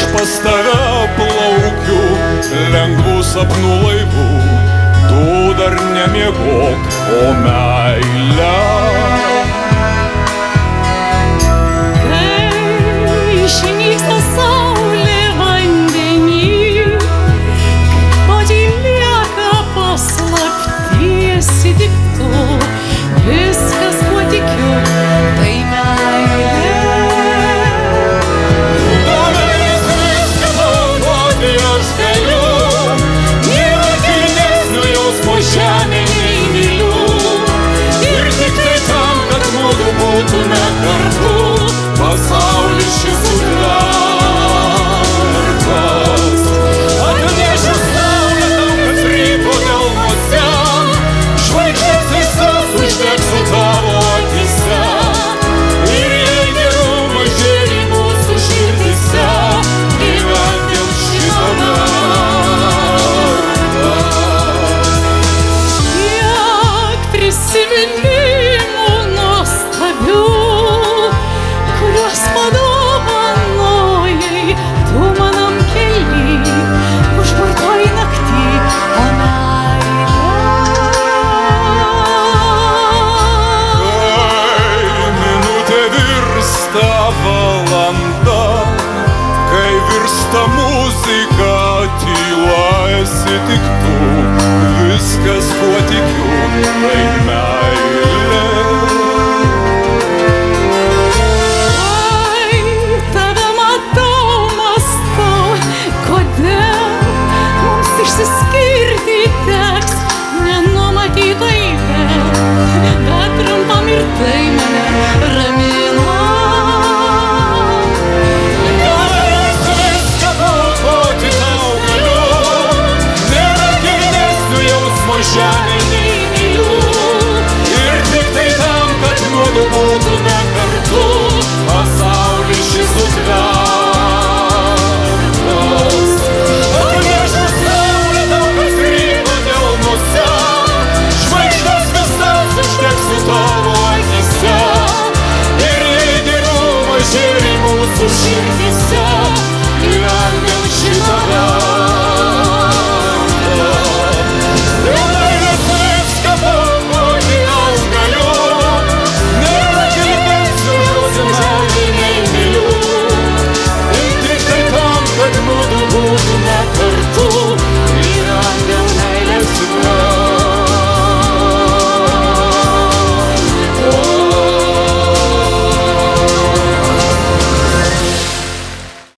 pas tave plaukiu lengvų sapnų laivu. Tu dar nemiegok, o meilę. Kai išnyksta saulė vandenį, kai lieka paslapties tik tu, viskas, kuo tikiu, tai meilė. Duomenis viską naudoti aš galiu, nėra kilnesnio jausmo žemėj nei myliu. Ir tik tai tam, kad mudu būtume kartu, pasaulis šis sutvertas. Atnešiu saulę tau, kad ryto delnuose, žvaigždės visas uždegsiu tavo akyse. Ir jei gerumą žėri mūsų širdyse, gyvenkim šitą kartą. Kiek prisiminimų nuostabių, kuriuos padovanojai tu manam kely, užburtoj nakty, o Kai minutė virsta valanda, kai virsta muzika, tyla esi tik tu, viskas, kuo tikiu, tai mes.